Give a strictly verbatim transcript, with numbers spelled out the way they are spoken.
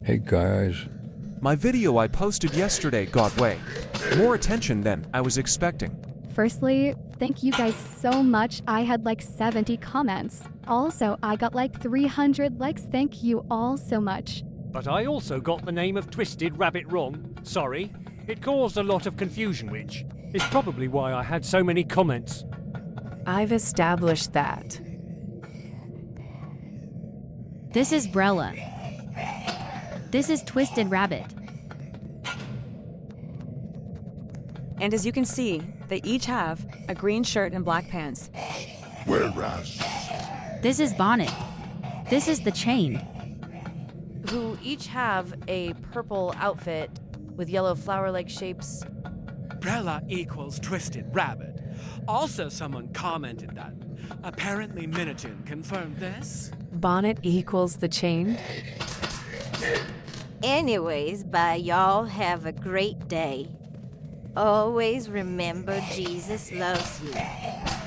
Hey guys. My video I posted yesterday got way more attention than I was expecting. Firstly, thank you guys so much. I had like seventy comments. Also, I got like three hundred likes. Thank you all so much. But I also got the name of Twisted Rabbit wrong. Sorry. It caused a lot of confusion, which is probably why I had so many comments. I've established that. This is Brella. This is Twisted Rabbit. And as you can see, they each have a green shirt and black pants. Whereas This is Bonnet. This is the Chained. Who each have a purple outfit with yellow flower-like shapes. Brella equals Twisted Rabbit. Also, someone commented that. Apparently, Minogen confirmed this. Bonnet equals the Chained. Anyways, bye, y'all. Have a great day. Always remember Jesus loves you.